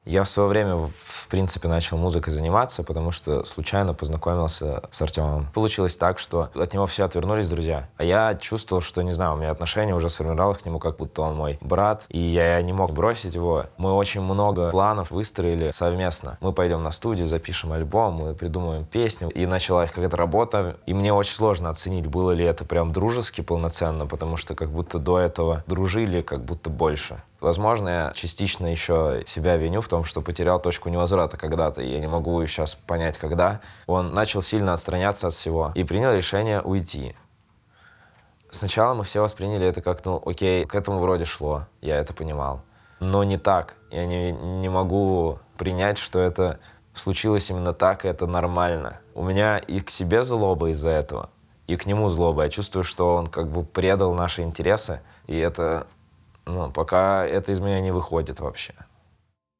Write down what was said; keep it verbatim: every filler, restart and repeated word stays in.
Я в свое время, в принципе, начал музыкой заниматься, потому что случайно познакомился с Артемом. Получилось так, что от него все отвернулись друзья. А я чувствовал, что, не знаю, у меня отношение уже сформировалось к нему, как будто он мой брат. И я не мог бросить его. Мы очень много планов выстроили совместно. Мы пойдем на студию, запишем альбом, мы придумаем песню. И началась какая-то работа. И мне очень сложно оценить, было ли это прям дружески полноценно, потому что как будто до этого дружили, как будто больше. Возможно, я частично еще себя виню в том, что потерял точку невозврата когда-то, и я не могу сейчас понять, когда. Он начал сильно отстраняться от всего и принял решение уйти. Сначала мы все восприняли это как, ну, окей, к этому вроде шло, я это понимал. Но не так. Я не, не могу принять, что это случилось именно так, и это нормально. У меня и к себе злоба из-за этого, и к нему злоба. Я чувствую, что он как бы предал наши интересы, и это... Ну, пока это из меня не выходит вообще.